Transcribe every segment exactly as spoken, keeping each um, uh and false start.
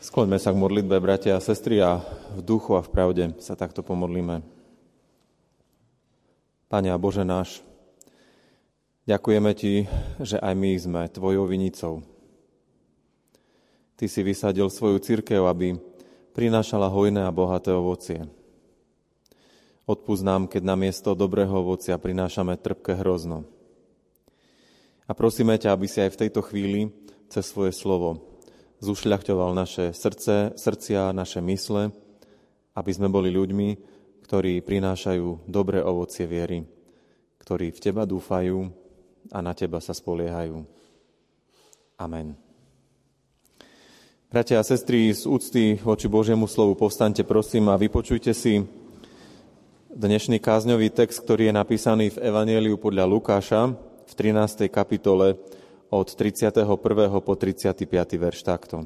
Skloňme sa k modlitbe, bratia a sestry, a v duchu a v pravde sa takto pomodlíme. Pane a Bože náš, ďakujeme Ti, že aj my sme Tvojou vinicou. Ty si vysadil svoju cirkev, aby prinášala hojné a bohaté ovocie. Odpusť nám, keď namiesto dobrého ovocia prinášame trpké hrozno. A prosíme ťa, aby si aj v tejto chvíli cez svoje slovo zušľachťoval naše srdce, srdcia, naše mysle, aby sme boli ľuďmi, ktorí prinášajú dobré ovocie viery, ktorí v Teba dúfajú a na Teba sa spoliehajú. Amen. Bratia a sestry, z úcty voči Božiemu slovu povstaňte, prosím, a vypočujte si dnešný kázňový text, ktorý je napísaný v Evanjeliu podľa Lukáša v trinástej kapitole od tridsiateho prvého po tridsiaty piaty verš takto.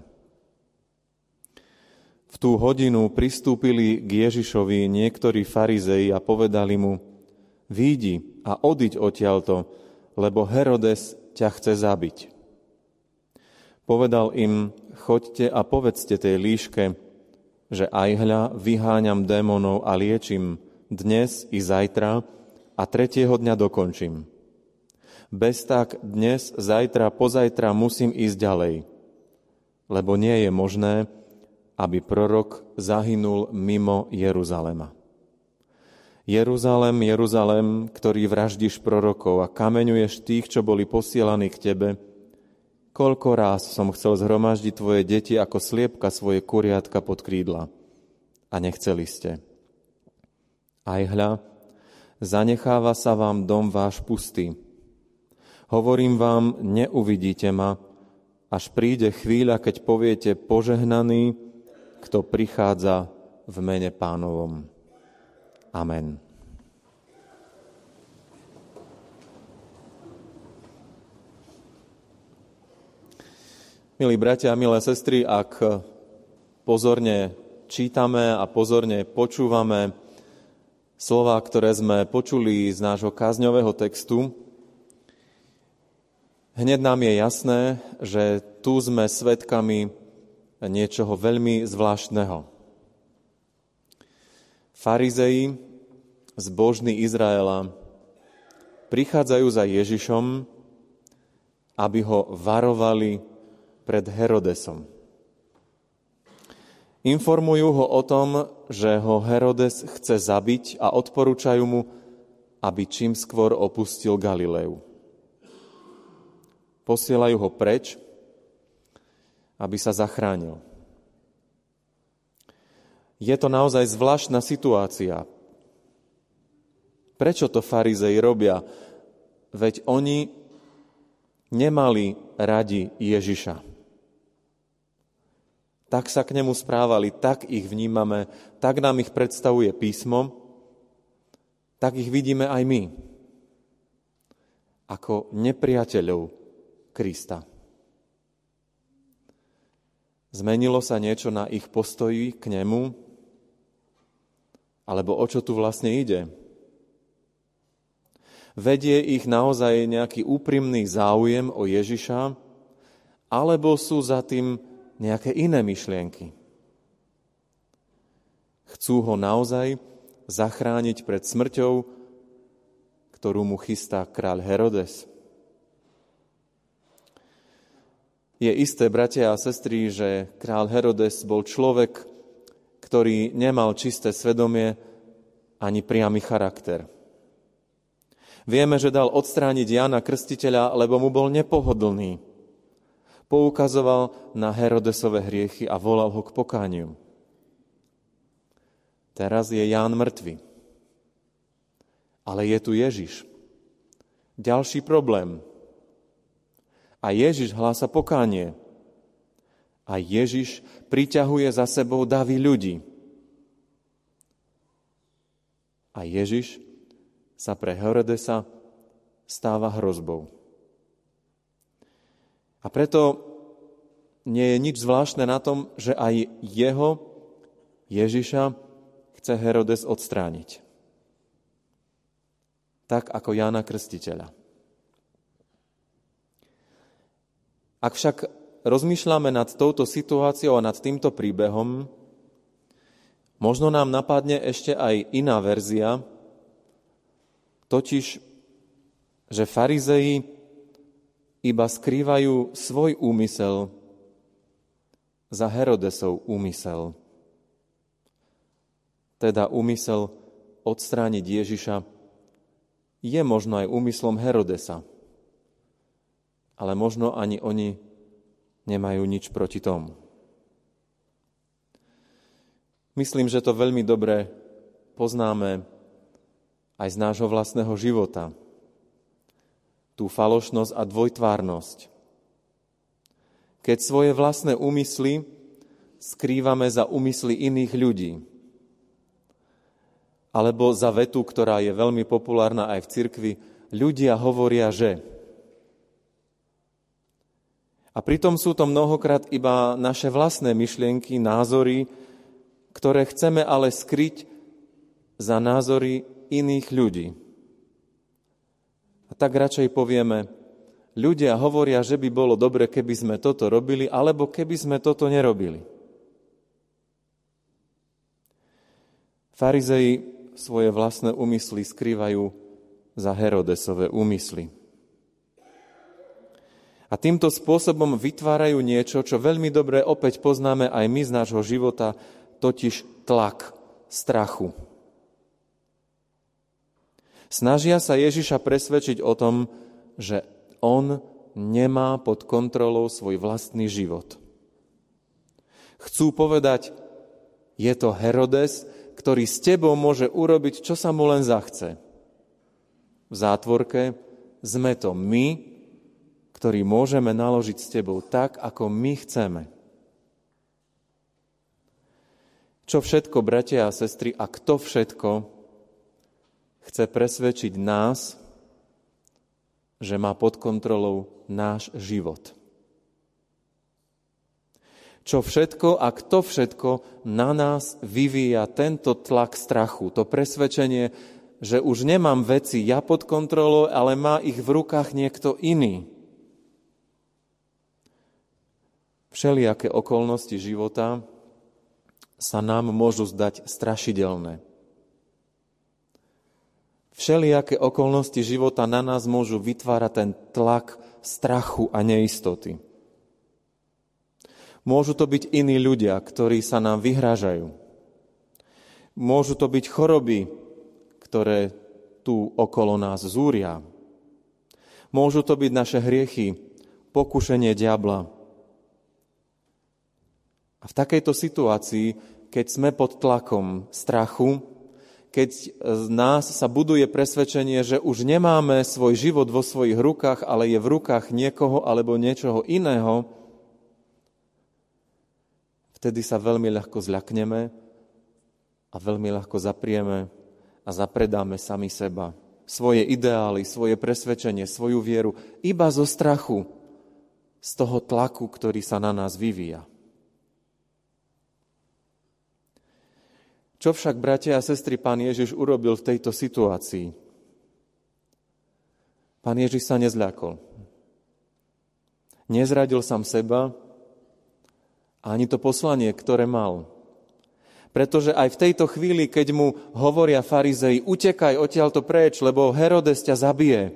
V tú hodinu pristúpili k Ježišovi niektorí farizei a povedali mu: Výjdi a odiď odtiaľto, lebo Herodes ťa chce zabiť. Povedal im: Choďte a povedzte tej líške, že aj hľa vyháňam démonov a liečím dnes i zajtra a tretieho dňa dokončím. Bez tak dnes, zajtra, pozajtra musím ísť ďalej, lebo nie je možné, aby prorok zahynul mimo Jeruzalema. Jeruzalém, Jeruzalém, ktorý vraždíš prorokov a kameňuješ tých, čo boli posielaní k tebe, koľko ráz som chcel zhromaždiť tvoje deti ako sliepka svoje kuriatka pod krídla. A nechceli ste. Aj hľa, zanecháva sa vám dom váš pustý. Hovorím vám, neuvidíte ma, až príde chvíľa, keď poviete: požehnaný, kto prichádza v mene Pánovom. Amen. Milí bratia a milé sestry, ak pozorne čítame a pozorne počúvame slová, ktoré sme počuli z nášho kázňového textu, hneď nám je jasné, že tu sme svedkami niečoho veľmi zvláštneho. Farizei, zbožní Izraela, prichádzajú za Ježišom, aby ho varovali pred Herodesom. Informujú ho o tom, že ho Herodes chce zabiť, a odporúčajú mu, aby čím skôr opustil Galileu. Posielajú ho preč, aby sa zachránil. Je to naozaj zvláštna situácia. Prečo to farizei robia? Veď oni nemali radi Ježiša. Tak sa k nemu správali, tak ich vnímame, tak nám ich predstavuje písmo, tak ich vidíme aj my. Ako nepriateľov Krista. Zmenilo sa niečo na ich postoji k nemu? Alebo o čo tu vlastne ide? Vedie ich naozaj nejaký úprimný záujem o Ježiša, alebo sú za tým nejaké iné myšlienky? Chcú ho naozaj zachrániť pred smrťou, ktorú mu chystá kráľ Herodes? Je isté, bratia a sestry, že kráľ Herodes bol človek, ktorý nemal čisté svedomie ani priamy charakter. Vieme, že dal odstrániť Jána Krstiteľa, lebo mu bol nepohodlný. Poukazoval na Herodesove hriechy a volal ho k pokániu. Teraz je Ján mŕtvy. Ale je tu Ježiš. Ďalší problém. A Ježiš hlása pokánie. A Ježiš priťahuje za sebou davy ľudí. A Ježiš sa pre Herodesa stáva hrozbou. A preto nie je nič zvláštne na tom, že aj jeho, Ježiša, chce Herodes odstrániť. Tak ako Jána Krstiteľa. Ak však rozmýšľame nad touto situáciou a nad týmto príbehom, možno nám napadne ešte aj iná verzia, totiž, že farizei iba skrývajú svoj úmysel za Herodesov úmysel. Teda úmysel odstrániť Ježiša je možno aj úmyslom Herodesa, ale možno ani oni nemajú nič proti tomu. Myslím, že to veľmi dobre poznáme aj z nášho vlastného života. Tú falošnosť a dvojtvárnosť. Keď svoje vlastné úmysly skrývame za úmysly iných ľudí. Alebo za vetu, ktorá je veľmi populárna aj v cirkvi, ľudia hovoria, že. A pritom sú to mnohokrát iba naše vlastné myšlienky, názory, ktoré chceme ale skryť za názory iných ľudí. A tak radšej povieme, ľudia hovoria, že by bolo dobre, keby sme toto robili, alebo keby sme toto nerobili. Farizei svoje vlastné úmysly skrývajú za Herodesové úmysly. A týmto spôsobom vytvárajú niečo, čo veľmi dobre opäť poznáme aj my z nášho života, totiž tlak strachu. Snažia sa Ježiša presvedčiť o tom, že on nemá pod kontrolou svoj vlastný život. Chcú povedať, je to Herodes, ktorý s tebou môže urobiť, čo sa mu len zachce. V zátvorke sme to my, ktorí môžeme naložiť s tebou tak, ako my chceme. Čo všetko, bratia a sestry, a kto všetko chce presvedčiť nás, že má pod kontrolou náš život? Čo všetko a kto všetko na nás vyvíja tento tlak strachu, to presvedčenie, že už nemám veci ja pod kontrolou, ale má ich v rukách niekto iný. Všelijaké okolnosti života sa nám môžu zdať strašidelné. Všelijaké okolnosti života na nás môžu vytvárať ten tlak strachu a neistoty. Môžu to byť iní ľudia, ktorí sa nám vyhrážajú. Môžu to byť choroby, ktoré tu okolo nás zúria. Môžu to byť naše hriechy, pokušenie diabla. A v takejto situácii, keď sme pod tlakom strachu, keď z nás sa buduje presvedčenie, že už nemáme svoj život vo svojich rukách, ale je v rukách niekoho alebo niečoho iného, vtedy sa veľmi ľahko zľakneme a veľmi ľahko zaprieme a zapredáme sami seba. Svoje ideály, svoje presvedčenie, svoju vieru iba zo strachu, z toho tlaku, ktorý sa na nás vyvíja. Čo však, bratia a sestry, Pán Ježiš urobil v tejto situácii? Pán Ježiš sa nezľakol. Nezradil sám seba, ani to poslanie, ktoré mal. Pretože aj v tejto chvíli, keď mu hovoria farizei, utekaj odtiaľto preč, lebo Herodes ťa zabije.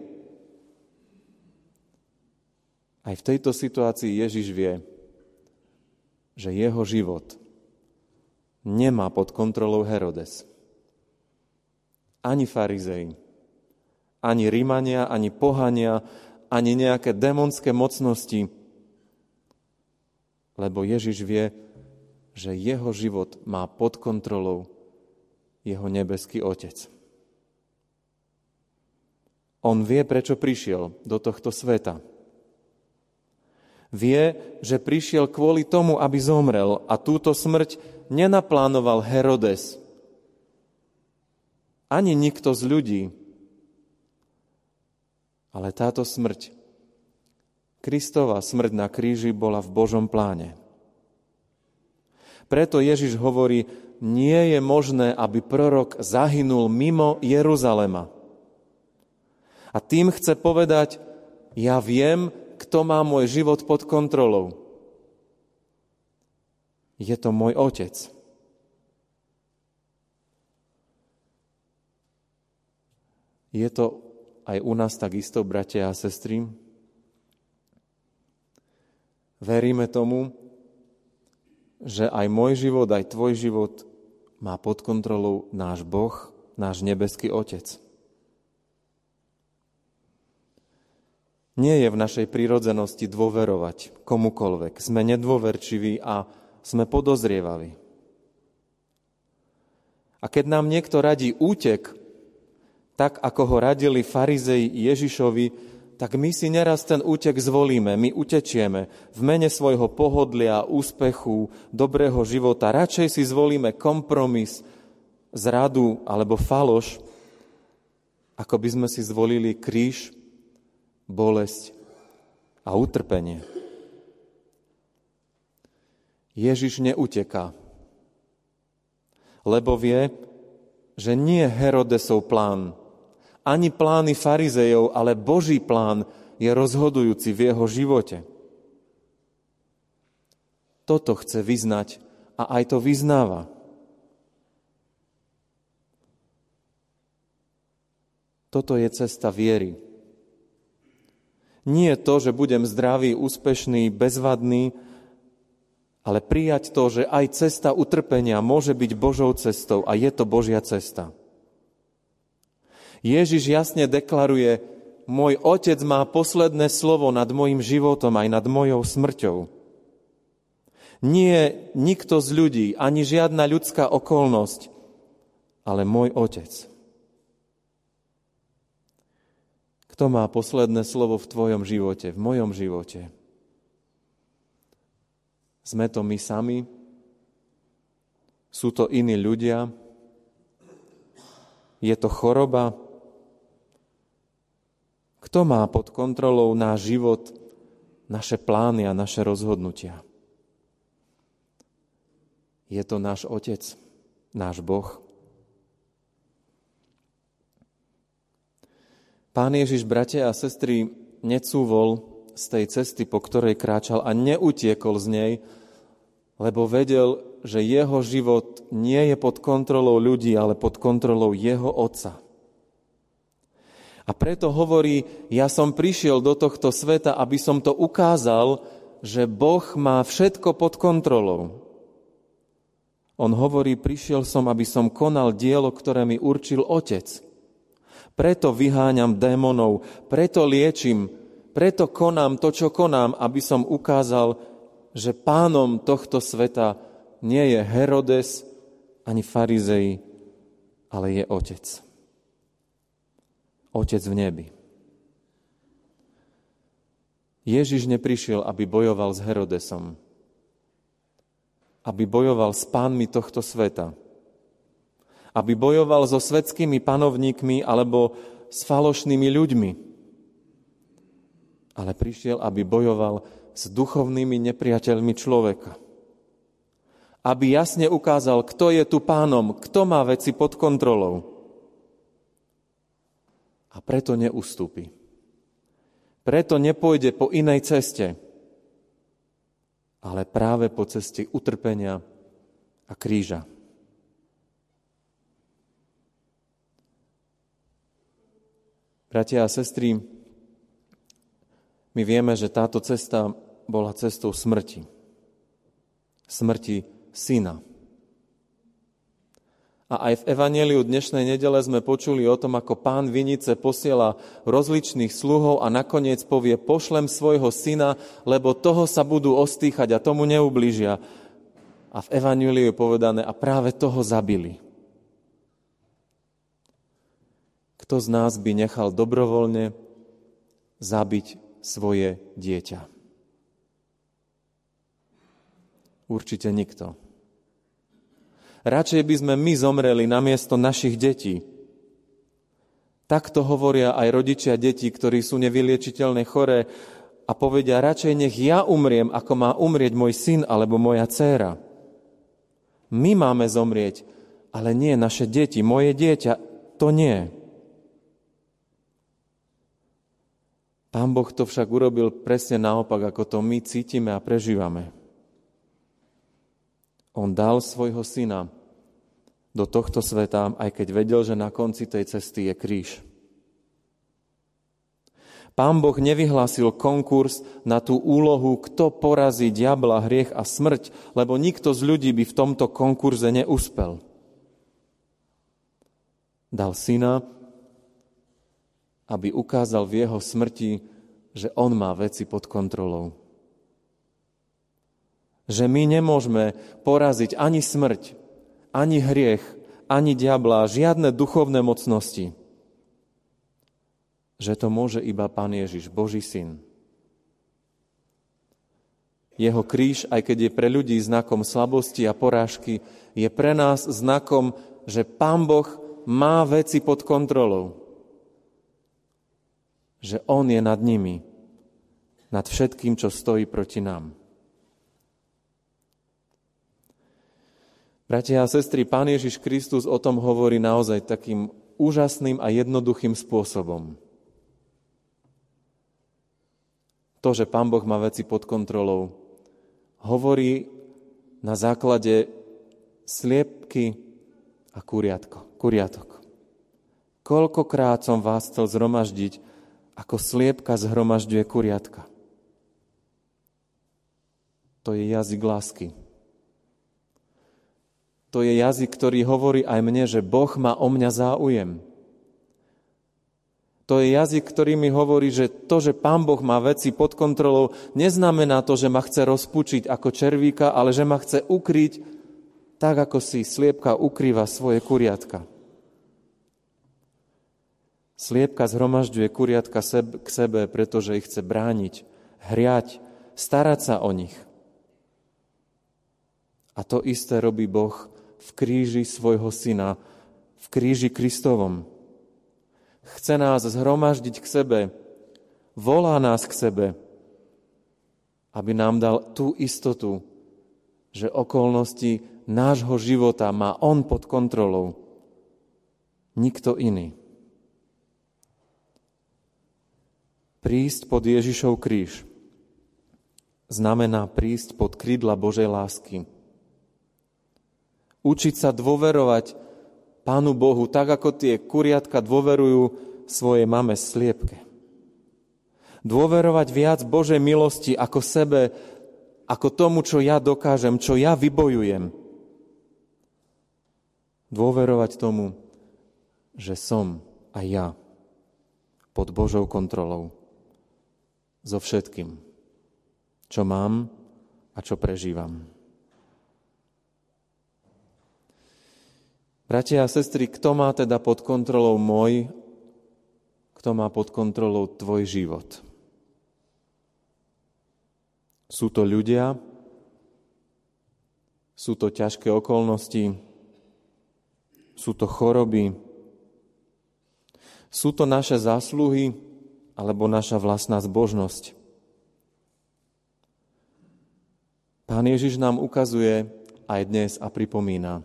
Aj v tejto situácii Ježiš vie, že jeho život nemá pod kontrolou Herodes. Ani farizei, ani Rímania, ani pohania, ani nejaké démonské mocnosti, lebo Ježiš vie, že jeho život má pod kontrolou jeho nebeský Otec. On vie, prečo prišiel do tohto sveta. Vie, že prišiel kvôli tomu, aby zomrel, a túto smrť nenaplánoval Herodes, ani nikto z ľudí, ale táto smrť, Kristova smrť na kríži, bola v Božom pláne. Preto Ježiš hovorí, nie je možné, aby prorok zahynul mimo Jeruzalema. A tým chce povedať, ja viem, kto má môj život pod kontrolou. Je to môj otec. Je to aj u nás takisto, bratia a sestry? Veríme tomu, že aj môj život, aj tvoj život má pod kontrolou náš Boh, náš nebeský Otec. Nie je v našej prírodzenosti dôverovať komukoľvek. Sme nedôverčiví a sme podozrievaví. A keď nám niekto radí útek, tak ako ho radili farizei Ježišovi, tak my si neraz ten útek zvolíme, my utečieme v mene svojho pohodlia, úspechu, dobrého života. Radšej si zvolíme kompromis, zradu alebo faloš, ako by sme si zvolili kríž, bolesť a utrpenie. Ježiš neuteká, lebo vie, že nie Herodesov plán, ani plány farizejov, ale Boží plán je rozhodujúci v jeho živote. Toto chce vyznať a aj to vyznáva. Toto je cesta viery. Nie to, že budem zdravý, úspešný, bezvadný, ale prijať to, že aj cesta utrpenia môže byť Božou cestou a je to Božia cesta. Ježiš jasne deklaruje, môj Otec má posledné slovo nad mojim životom aj nad mojou smrťou. Nie nikto z ľudí, ani žiadna ľudská okolnosť, ale môj Otec. Kto má posledné slovo v tvojom živote, v mojom živote? Sme to my sami? Sú to iní ľudia? Je to choroba? Kto má pod kontrolou náš život, naše plány a naše rozhodnutia? Je to náš Otec, náš Boh. Pán Ježiš, bratia a sestry, necúvol z tej cesty, po ktorej kráčal a neutiekol z nej, lebo vedel, že jeho život nie je pod kontrolou ľudí, ale pod kontrolou jeho Otca. A preto hovorí, ja som prišiel do tohto sveta, aby som to ukázal, že Boh má všetko pod kontrolou. On hovorí, prišiel som, aby som konal dielo, ktoré mi určil Otec. Preto vyháňam démonov, preto liečím, preto konám to, čo konám, aby som ukázal, že pánom tohto sveta nie je Herodes ani farizei, ale je Otec. Otec v nebi. Ježiš neprišiel, aby bojoval s Herodesom, aby bojoval s pánmi tohto sveta, aby bojoval so svetskými panovníkmi alebo s falošnými ľuďmi, ale prišiel, aby bojoval s duchovnými nepriateľmi človeka. Aby jasne ukázal, kto je tu pánom, kto má veci pod kontrolou. A preto neustúpi. Preto nepôjde po inej ceste, ale práve po ceste utrpenia a kríža. Bratia a sestry, my vieme, že táto cesta bola cestou smrti. Smrti syna. A aj v evanjeliu dnešnej nedele sme počuli o tom, ako pán vinice posiela rozličných sluhov a nakoniec povie, pošlem svojho syna, lebo toho sa budú ostýchať a tomu neublížia. A v evanjeliu je povedané, a práve toho zabili. Kto z nás by nechal dobrovoľne zabiť svoje dieťa? Určite nikto. Radšej by sme my zomreli namiesto našich detí. Takto hovoria aj rodičia detí, ktorí sú nevyliečiteľne choré a povedia, radšej nech ja umriem, ako má umrieť môj syn alebo moja dcéra. My máme zomrieť, ale nie naše deti. Moje dieťa, to nie. Pán Boh to však urobil presne naopak, ako to my cítime a prežívame. On dal svojho syna do tohto sveta, aj keď vedel, že na konci tej cesty je kríž. Pán Boh nevyhlásil konkurs na tú úlohu, kto porazí diabla, hriech a smrť, lebo nikto z ľudí by v tomto konkurze neúspel. Dal syna, aby ukázal v jeho smrti, že on má veci pod kontrolou. Že my nemôžeme poraziť ani smrť, ani hriech, ani diabla, žiadne duchovné mocnosti. Že to môže iba Pán Ježiš, Boží syn. Jeho kríž, aj keď je pre ľudí znakom slabosti a porážky, je pre nás znakom, že Pán Boh má veci pod kontrolou. Že on je nad nimi, nad všetkým, čo stojí proti nám. Bratia a sestry, Pán Ježiš Kristus o tom hovorí naozaj takým úžasným a jednoduchým spôsobom. To, že Pán Boh má veci pod kontrolou, hovorí na základe sliepky a kuriatko, kuriatok. Koľkokrát som vás chcel zhromaždiť, ako sliepka zhromažďuje kuriatka. To je jazyk lásky. To je jazyk, ktorý hovorí aj mne, že Boh má o mňa záujem. To je jazyk, ktorý mi hovorí, že to, že Pán Boh má veci pod kontrolou, neznamená to, že ma chce rozpučiť ako červíka, ale že ma chce ukryť tak, ako si sliepka ukrýva svoje kuriatka. Sliepka zhromažďuje kuriatka k sebe, pretože ich chce brániť, hriať, starať sa o nich. A to isté robí Boh v kríži svojho syna, v kríži Kristovom. Chce nás zhromaždiť k sebe, volá nás k sebe, aby nám dal tú istotu, že okolnosti nášho života má on pod kontrolou. Nikto iný. Prísť pod Ježišov kríž znamená prísť pod krídla Božej lásky. Učiť sa dôverovať Pánu Bohu, tak ako tie kuriatka dôverujú svojej mame sliepke. Dôverovať viac Božej milosti ako sebe, ako tomu, čo ja dokážem, čo ja vybojujem. Dôverovať tomu, že som aj ja pod Božou kontrolou. So všetkým, čo mám a čo prežívam. Bratia a sestry, kto má teda pod kontrolou môj, kto má pod kontrolou tvoj život? Sú to ľudia? Sú to ťažké okolnosti? Sú to choroby? Sú to naše zásluhy alebo naša vlastná zbožnosť? Pán Ježiš nám ukazuje aj dnes a pripomína,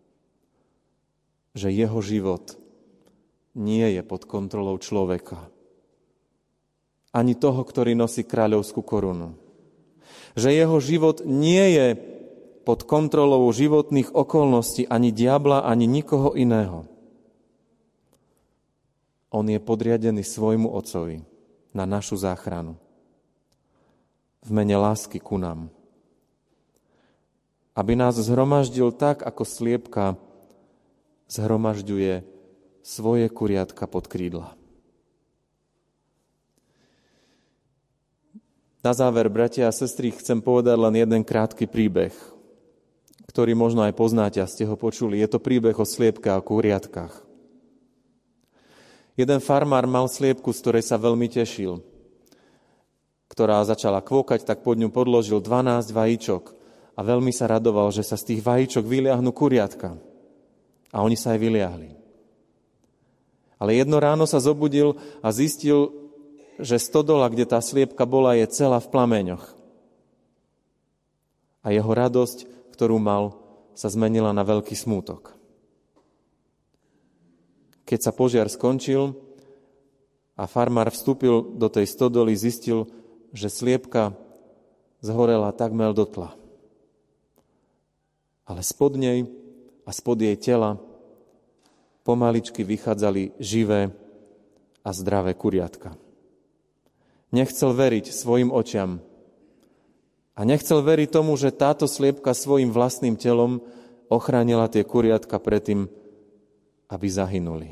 že jeho život nie je pod kontrolou človeka. Ani toho, ktorý nosí kráľovskú korunu. Že jeho život nie je pod kontrolou životných okolností ani diabla, ani nikoho iného. On je podriadený svojmu Otcovi na našu záchranu. V mene lásky ku nám. Aby nás zhromaždil tak, ako sliepka zhromažďuje svoje kuriatka pod krídla. Na záver, bratia a sestry, chcem povedať len jeden krátky príbeh, ktorý možno aj poznáte a ste ho počuli. Je to príbeh o sliepke a kuriatkách. Jeden farmár mal sliepku, z ktorej sa veľmi tešil, ktorá začala kvokať, tak pod ňu podložil dvanásť vajíčok a veľmi sa radoval, že sa z tých vajíčok vyliahnu kuriatka. A oni sa aj vyliahli. Ale jedno ráno sa zobudil a zistil, že stodola, kde tá sliepka bola, je celá v plameňoch. A jeho radosť, ktorú mal, sa zmenila na veľký smútok. Keď sa požiar skončil a farmár vstúpil do tej stodoly, zistil, že sliepka zhorela takmer dotla. ale spod nej a spod jej tela pomaličky vychádzali živé a zdravé kuriatka. Nechcel veriť svojim očiam a nechcel veriť tomu, že táto sliepka svojim vlastným telom ochránila tie kuriatka pred tým, aby zahynuli.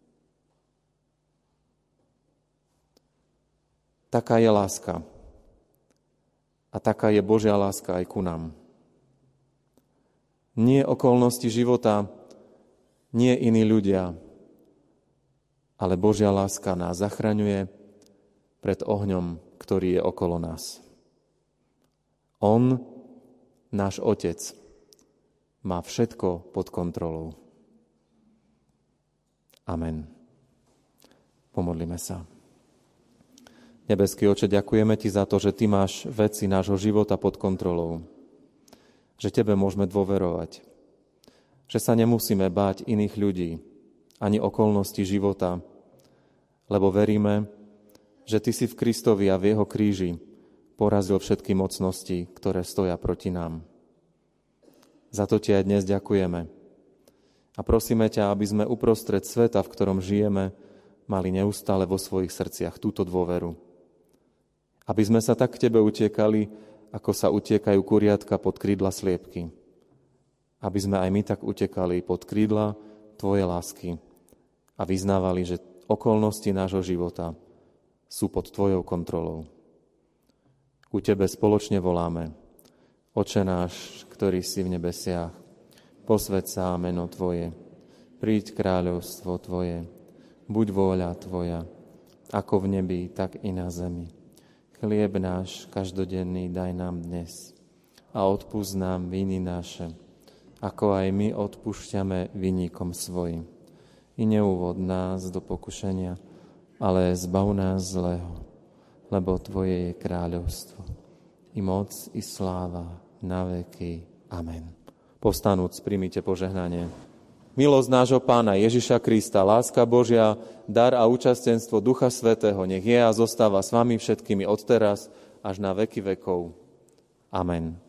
Taká je láska. A taká je Božia láska aj ku nám. Nie okolnosti života, nie iní ľudia, ale Božia láska nás zachraňuje pred ohňom, ktorý je okolo nás. On, náš Otec, má všetko pod kontrolou. Amen. Pomodlíme sa. Nebeský Oče, ďakujeme Ti za to, že Ty máš veci nášho života pod kontrolou. Že Tebe môžeme dôverovať. Že sa nemusíme báť iných ľudí, ani okolností života, lebo veríme, že Ty si v Kristovi a v Jeho kríži porazil všetky mocnosti, ktoré stoja proti nám. Za to Ti aj dnes ďakujeme. A prosíme ťa, aby sme uprostred sveta, v ktorom žijeme, mali neustále vo svojich srdciach túto dôveru. Aby sme sa tak k Tebe utiekali, ako sa utiekajú kuriatka pod krídla sliepky. Aby sme aj my tak utekali pod krídla Tvojej lásky a vyznávali, že okolnosti nášho života sú pod Tvojou kontrolou. Ku Tebe spoločne voláme: Oče náš, ktorý si v nebesiach, posväť sa meno Tvoje, príď kráľovstvo Tvoje, buď vôľa Tvoja, ako v nebi, tak i na zemi. Chlieb náš každodenný daj nám dnes a odpusť nám viny naše, ako aj my odpúšťame vinníkom svojim. I neuvod nás do pokušenia, ale zbav nás zlého, lebo Tvoje je kráľovstvo, i moc, i sláva, na veky. Amen. Povstanúc, príjmite požehnanie. Milosť nášho Pána Ježiša Krista, láska Božia, dar a účastenstvo Ducha Svätého nech je a zostáva s vami všetkými odteraz až na veky vekov. Amen.